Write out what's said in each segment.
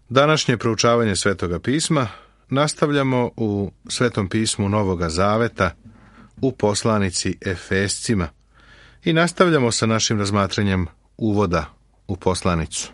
Današnje proučavanje Svetoga pisma nastavljamo u Svetom pismu Novoga Zaveta u poslanici Efescima i nastavljamo sa našim razmatranjem uvoda u poslanicu.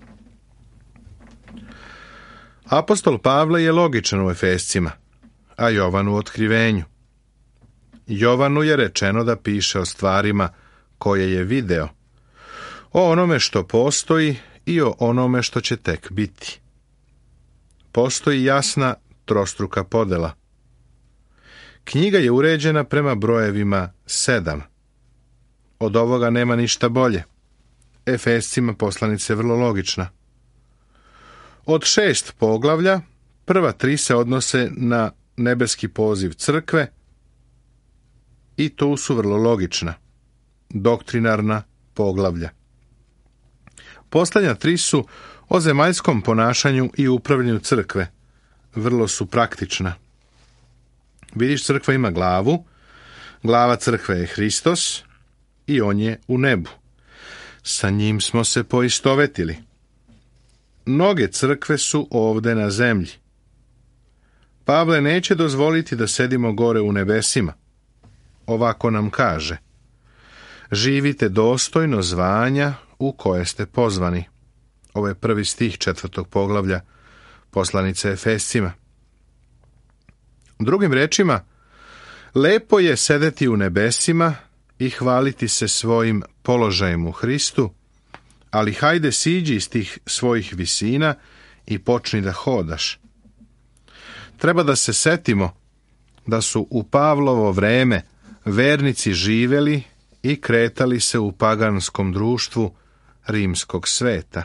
Apostol Pavle je logičan u Efescima, a Jovan u Otkrivenju. Jovanu je rečeno da piše o stvarima koje je video, o onome što postoji i o onome što će tek biti. Postoji jasna trostruka podela. Knjiga je uređena prema brojevima 7. Od ovoga nema ništa bolje. Efescima poslanica je vrlo logična. Od 6 poglavlja, prva 3 se odnose na nebeski poziv crkve i tu su vrlo logična, doktrinarna poglavlja. Posljednja 3 su o zemaljskom ponašanju i upravljanju crkve, vrlo su praktična. Vidiš, crkva ima glavu, glava crkve je Hristos i on je u nebu. Sa njim smo se poistovetili. Noge crkve su ovde na zemlji. Pavle neće dozvoliti da sedimo gore u nebesima. Ovako nam kaže: živite dostojno zvanja u koje ste pozvani. Ovo je 1. stih 4. poglavlja poslanice Efescima. Drugim rečima, lepo je sedeti u nebesima i hvaliti se svojim položajem u Hristu, ali hajde siđi iz tih svojih visina i počni da hodaš. Treba da se setimo da su u Pavlovo vreme vernici živeli i kretali se u paganskom društvu rimskog sveta.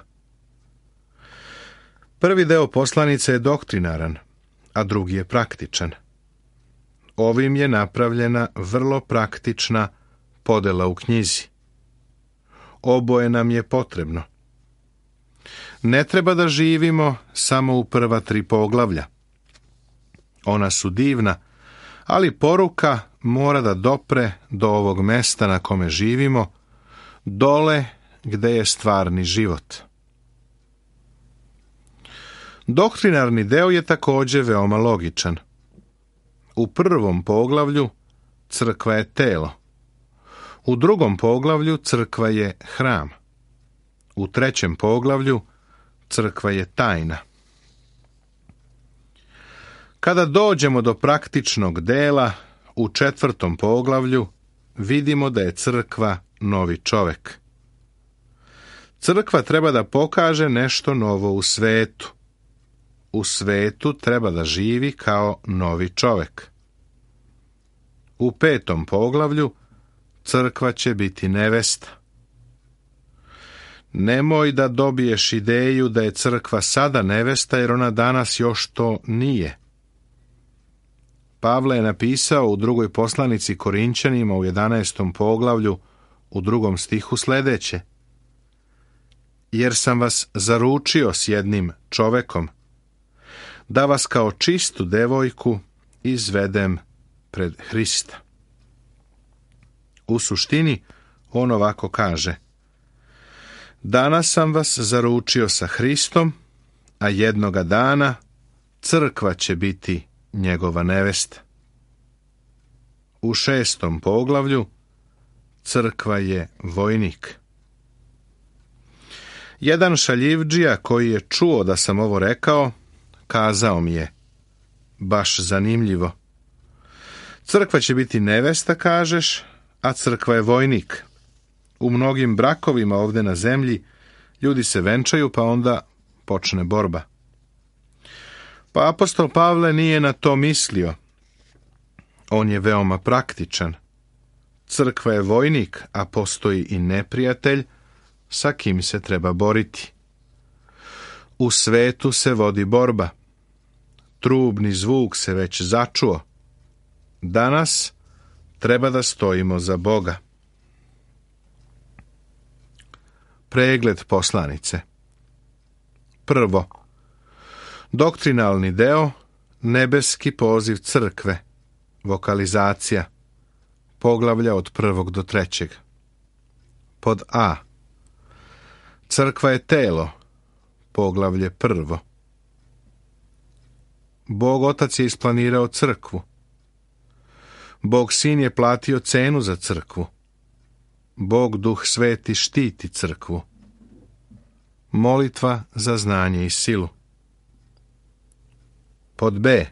Prvi deo poslanice je doktrinaran, a drugi je praktičan. Ovim je napravljena vrlo praktična podela u knjizi. Oboje nam je potrebno. Ne treba da živimo samo u prva 3 poglavlja. Ona su divna, ali poruka mora da dopre do ovog mesta na kome živimo, dole gde je stvarni život. Doktrinarni deo je također veoma logičan. U prvom poglavlju crkva je telo. U drugom poglavlju crkva je hram. U 3. poglavlju crkva je tajna. Kada dođemo do praktičnog dela, u 4. poglavlju vidimo da je crkva novi čovek. Crkva treba da pokaže nešto novo u svetu. U svetu treba da živi kao novi čovek. U 5. poglavlju crkva će biti nevesta. Nemoj da dobiješ ideju da je crkva sada nevesta, jer ona danas još to nije. Pavle je napisao u 2. poslanici Korinćanima u 11. poglavlju u 2. stihu sljedeće: jer sam vas zaručio s jednim čovekom, da vas kao čistu devojku izvedem pred Hrista. U suštini, on ovako kaže: danas sam vas zaručio sa Hristom, a jednoga dana crkva će biti njegova nevesta. U 6. poglavlju crkva je vojnik. Jedan šaljivdžija koji je čuo da sam ovo rekao, kazao mi je: baš zanimljivo. Crkva će biti nevesta, kažeš, a crkva je vojnik. U mnogim brakovima ovdje na zemlji ljudi se venčaju, pa onda počne borba. Pa apostol Pavle nije na to mislio. On je veoma praktičan. Crkva je vojnik, a postoji i neprijatelj sa kim se treba boriti. U svetu se vodi borba. Trubni zvuk se već začuo. Danas treba da stojimo za Boga. Pregled poslanice. Prvo, doktrinalni deo, nebeski poziv crkve, vokalizacija, poglavlja od 1. do 3. Pod A. Crkva je telo, poglavlje 1. Bog Otac je isplanirao crkvu. Bog Sin je platio cenu za crkvu. Bog Duh Sveti štiti crkvu. Molitva za znanje i silu. Pod B.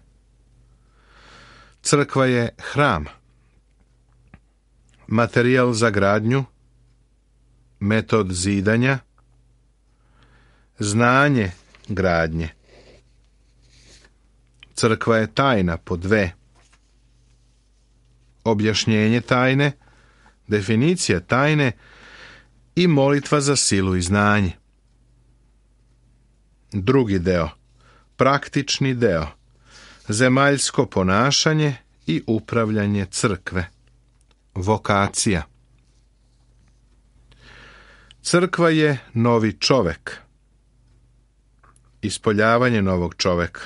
Crkva je hram. Materijal za gradnju, metod zidanja, znanje gradnje. Crkva je tajna pod V. Objašnjenje tajne, definicija tajne i molitva za silu i znanje. Drugi deo, praktični deo, zemaljsko ponašanje i upravljanje crkve. Vokacija. Crkva je novi čovek. Ispoljavanje novog čoveka.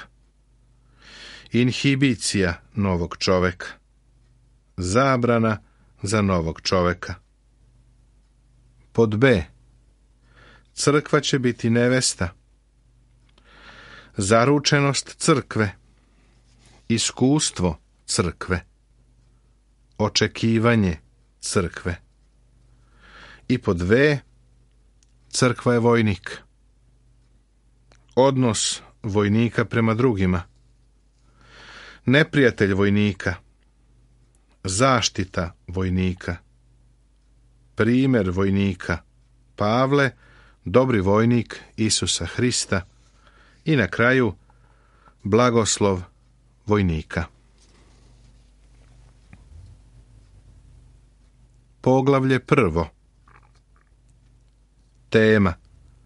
Inhibicija novog čoveka. Zabrana za novog čoveka. Pod B. Crkva će biti nevesta. Zaručenost crkve. Iskustvo crkve. Očekivanje crkve. I pod V. Crkva je vojnik. Odnos vojnika prema drugima. Neprijatelj vojnika. Zaštita vojnika. Primjer vojnika. Pavle, dobri vojnik Isusa Hrista. I na kraju, blagoslov vojnika. Poglavlje 1. Tema.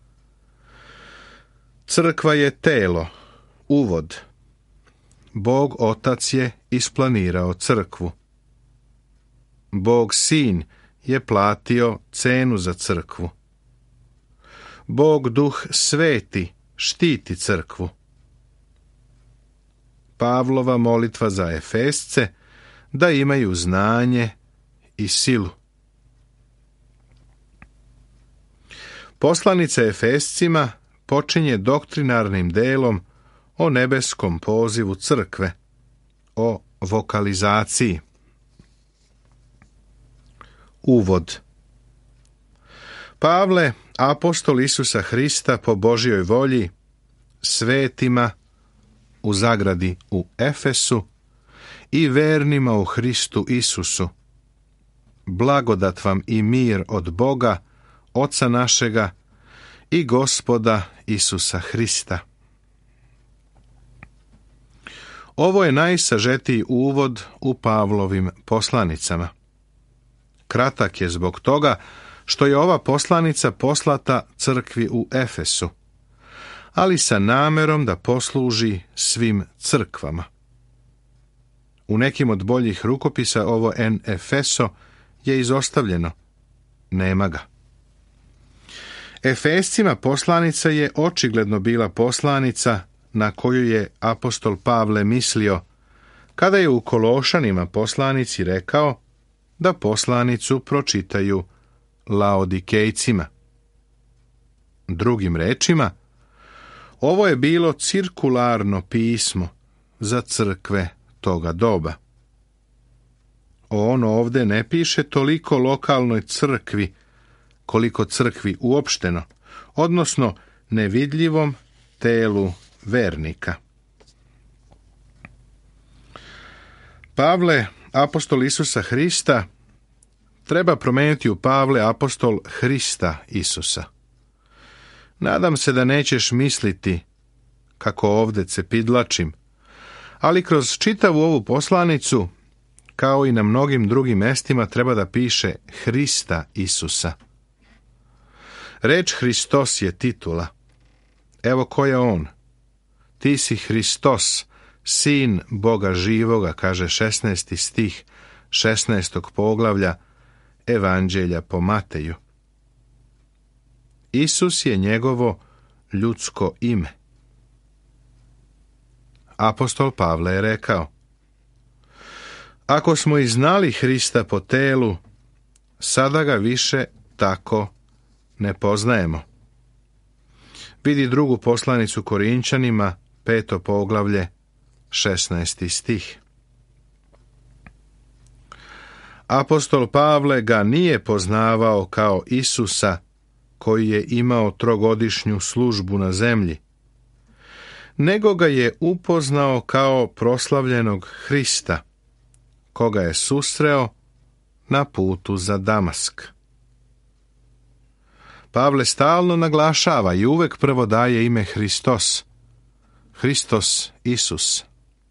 Crkva je telo, uvod. Bog Otac je isplanirao crkvu. Bog Sin je platio cenu za crkvu. Bog Duh Sveti štiti crkvu. Pavlova molitva za Efesce da imaju znanje i silu. Poslanica Efescima počinje doktrinarnim delom o nebeskom pozivu crkve, o vokalizaciji. Uvod. Pavle, apostol Isusa Hrista po Božjoj volji, svetima u zagradi u Efesu i vernima u Hristu Isusu. Blagodat vam i mir od Boga, Oca našega i Gospoda Isusa Hrista. Ovo je najsažetiji uvod u Pavlovim poslanicama. Kratak je zbog toga što je ova poslanica poslata crkvi u Efesu, ali sa namerom da posluži svim crkvama. U nekim od boljih rukopisa ovo en Efeso je izostavljeno. Nema ga. Efescima poslanica je očigledno bila poslanica na koju je apostol Pavle mislio kada je u Kološanima poslanici rekao da poslanicu pročitaju Laodikejcima. Drugim rečima, ovo je bilo cirkularno pismo za crkve toga doba. On ovde ne piše toliko lokalnoj crkvi koliko crkvi uopšteno, odnosno nevidljivom telu vernika. Pavle, apostol Isusa Hrista, treba promijeniti u Pavle, apostol Hrista Isusa. Nadam se da nećeš misliti kako ovde cepidlačim, ali kroz čitavu ovu poslanicu, kao i na mnogim drugim mestima, treba da piše Hrista Isusa. Reč Hristos je titula. Evo ko je on. Ti si Hristos, sin Boga živoga, kaže 16. stih 16. poglavlja Evanđelja po Mateju. Isus je njegovo ljudsko ime. Apostol Pavle je rekao: ako smo i znali Hrista po telu, sada ga više tako ne poznajemo. Vidi drugu poslanicu Korinčanima, 5. poglavlje, 16. stih. Apostol Pavle ga nije poznavao kao Isusa, koji je imao trogodišnju službu na zemlji, nego ga je upoznao kao proslavljenog Hrista, koga je susreo na putu za Damask. Pavle stalno naglašava i uvek prvo daje ime Hristos, Hristos Isus.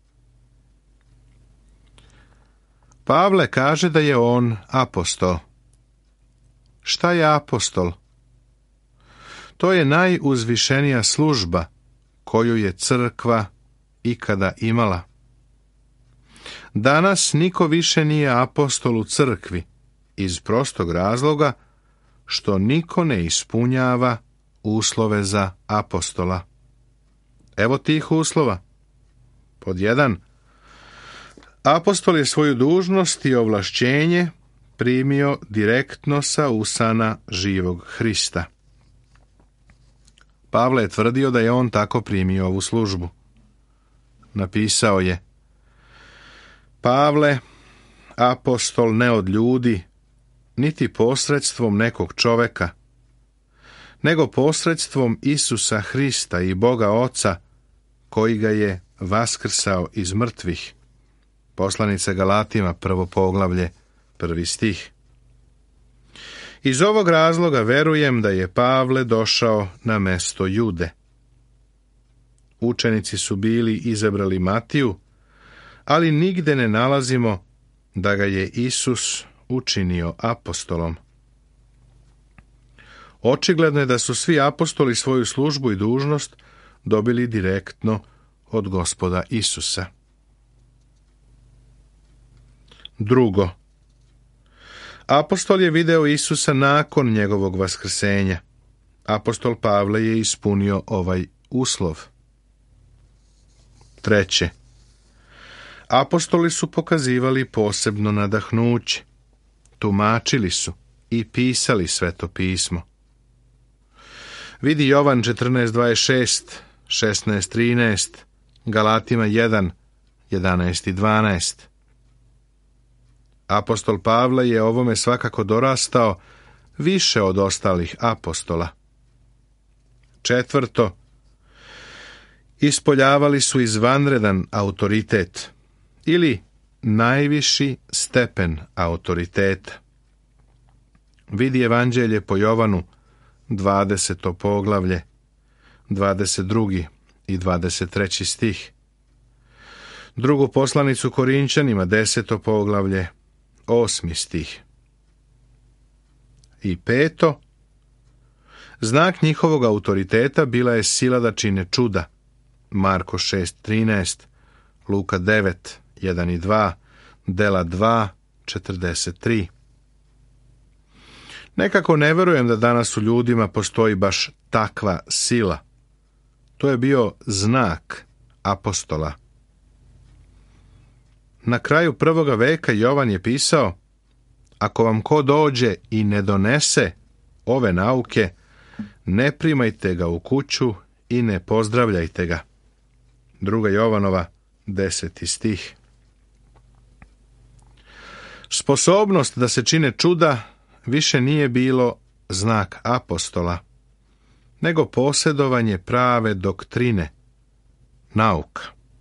Pavle kaže da je on apostol. Šta je apostol? To je najuzvišenija služba koju je crkva ikada imala. Danas niko više nije apostol u crkvi iz prostog razloga što niko ne ispunjava uslove za apostola. Evo tih uslova. Pod 1. Apostol je svoju dužnost i ovlašćenje primio direktno sa usana živog Hrista. Pavle je tvrdio da je on tako primio ovu službu. Napisao je: Pavle, apostol ne od ljudi, niti posredstvom nekog čoveka, nego posredstvom Isusa Hrista i Boga Oca, koji ga je vaskrsao iz mrtvih. Poslanica Galatima, 1. poglavlje, 1. stih. Iz ovog razloga verujem da je Pavle došao na mesto Jude. Učenici su bili izabrali Matiju, ali nigde ne nalazimo da ga je Isus učinio apostolom. Očigledno je da su svi apostoli svoju službu i dužnost dobili direktno od Gospoda Isusa. Drugo, apostol je video Isusa nakon njegovog vaskrsenja. Apostol Pavle je ispunio ovaj uslov. Treće, apostoli su pokazivali posebno nadahnuće. Tumačili su i pisali Sveto pismo. Vidi Jovan 14.26, 16.13, Galatima 1, 11 i 12. Apostol Pavle je ovome svakako dorastao više od ostalih apostola. Četvrto, ispoljavali su izvanredan autoritet ili najviši stepen autoriteta. Vidi Evanđelje po Jovanu, 20. poglavlje, 22. i 23. stih. Drugu poslanicu Korinčanima, 10. poglavlje, 8. stih. I peto, znak njihovog autoriteta bila je sila da čine čuda. Marko 6.13, Luka 9, 1 i 2, Dela 2, 43. Nekako ne verujem da danas u ljudima postoji baš takva sila. To je bio znak apostola. Na kraju 1. veka Jovan je pisao: ako vam ko dođe i ne donese ove nauke, ne primajte ga u kuću i ne pozdravljajte ga. 2. Jovanova, 10. stih. Sposobnost da se čine čuda više nije bilo znak apostola, nego posjedovanje prave doktrine, nauka.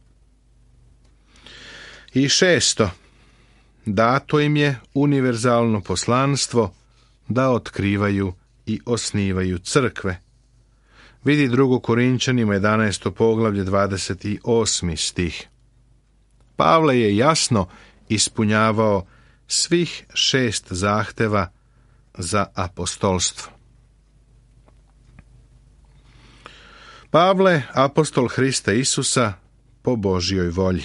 I šesto, dato im je univerzalno poslanstvo da otkrivaju i osnivaju crkve. Vidi 2. Korinčanima 11. poglavlje 28. stih. Pavle je jasno ispunjavao svih 6 zahteva za apostolstvo. Pavle, apostol Hrista Isusa po Božjoj volji.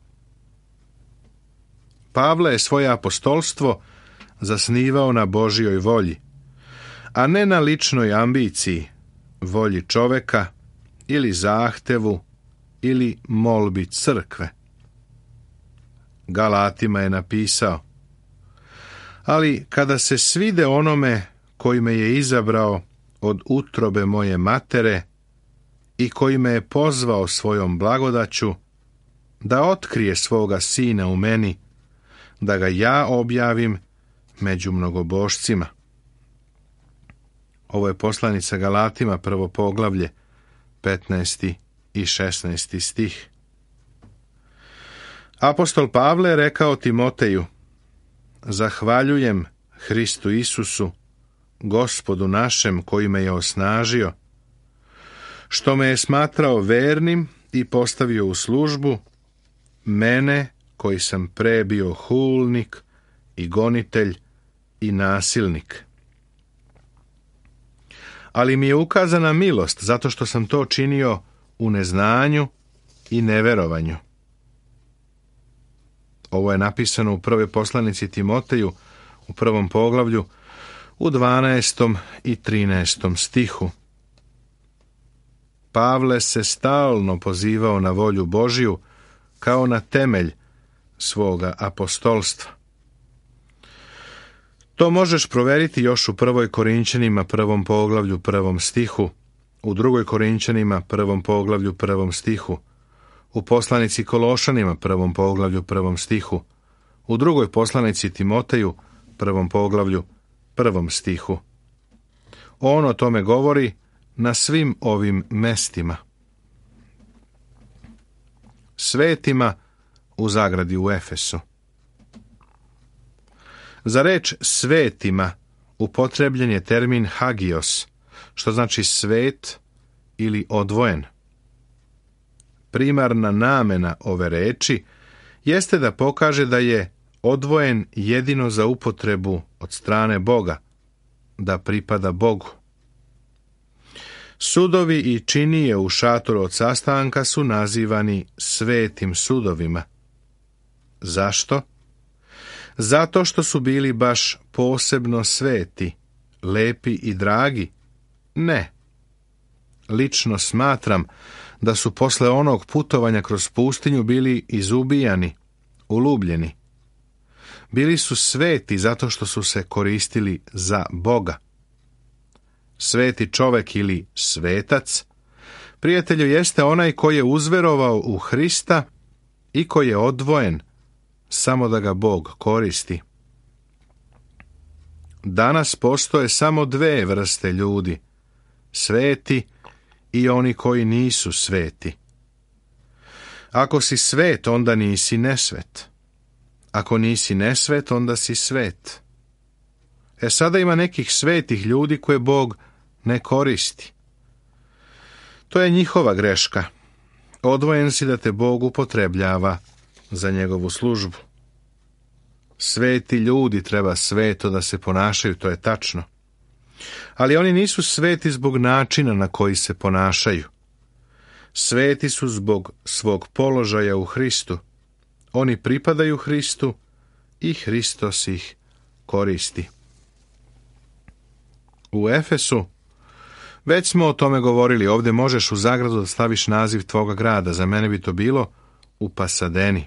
Pavle je svoje apostolstvo zasnivao na Božjoj volji, a ne na ličnoj ambiciji, volji čoveka ili zahtevu ili molbi crkve. Galatima je napisao: ali kada se svide onome koji me je izabrao od utrobe moje matere i koji me je pozvao svojom blagodaću, da otkrije svoga sina u meni, da ga ja objavim među mnogobošcima. Ovo je poslanica Galatima, 1. poglavlje, 15. i 16. stih. Apostol Pavle je rekao Timoteju: zahvaljujem Hristu Isusu, Gospodu našem, koji me je osnažio, što me je smatrao vernim i postavio u službu, mene koji sam pre bio hulnik i gonitelj i nasilnik. Ali mi je ukazana milost zato što sam to činio u neznanju i neverovanju. Ovo je napisano u prvoj poslanici Timoteju, u 1. poglavlju, u 12. i 13. stihu. Pavle se stalno pozivao na volju Božiju kao na temelj svoga apostolstva. To možeš proveriti još u 1. Korinćanima, 1. poglavlju, 1. stihu, u 2. Korinćanima, 1. poglavlju, 1. stihu, u poslanici Kološanima, 1. poglavlju, 1. stihu, u 2. poslanici Timoteju, 1. poglavlju, 1. stihu. On o tome govori na svim ovim mestima. Svetima u zagradi u Efesu. Za reč svetima upotrebljen je termin hagios, što znači svet ili odvojen. Primarna namena ove reči jeste da pokaže da je odvojen jedino za upotrebu od strane Boga, da pripada Bogu. Sudovi i činije u šatoru od sastanka su nazivani svetim sudovima. Zašto? Zato što su bili baš posebno sveti, lepi i dragi? Ne. Lično smatram da su posle onog putovanja kroz pustinju bili izubijani, ulubljeni. Bili su sveti zato što su se koristili za Boga. Sveti čovek ili svetac, prijatelju, jeste onaj koji je uzverovao u Hrista i koji je odvojen samo da ga Bog koristi. Danas postoje samo dve vrste ljudi, sveti i oni koji nisu sveti. Ako si svet, onda nisi nesvet. Ako nisi nesvet, onda si svet. Sada ima nekih svetih ljudi koje Bog ne koristi. To je njihova greška. Odvojen si da te Bog upotrebljava za njegovu službu. Sveti ljudi treba sveto da se ponašaju, to je tačno. Ali oni nisu sveti zbog načina na koji se ponašaju. Sveti su zbog svog položaja u Hristu. Oni pripadaju Hristu i Hristos ih koristi. U Efesu, već smo o tome govorili, ovdje možeš u zagradu da staviš naziv tvoga grada, za mene bi to bilo u Pasadeni.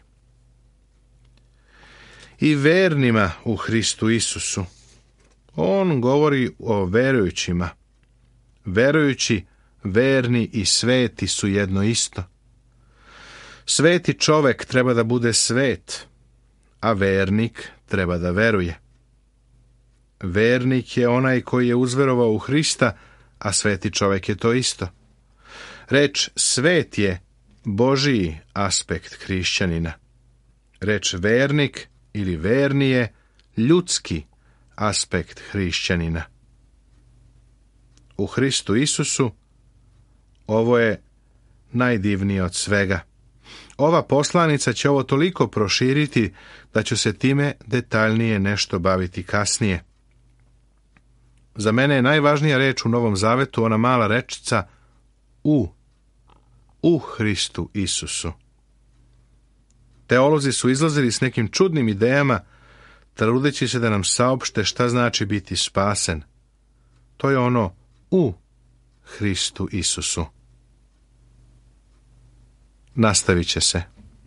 I vernima u Hristu Isusu. On govori o verujućima. Verujući, verni i sveti su jedno isto. Sveti čovek treba da bude svet, a vernik treba da veruje. Vernik je onaj koji je uzverovao u Hrista, a sveti čovek je to isto. Reč svet je Božiji aspekt hrišćanina. Reč vernik ili verni je ljudski aspekt hrišćanina. U Hristu Isusu ovo je najdivnije od svega. Ova poslanica će ovo toliko proširiti da ću se time detaljnije nešto baviti kasnije. Za mene je najvažnija reč u Novom Zavetu ona mala rečica u Hristu Isusu. Teolozi su izlazili s nekim čudnim idejama, trudeći se da nam saopšte šta znači biti spasen. To je ono u Hristu Isusu. Nastavit će se.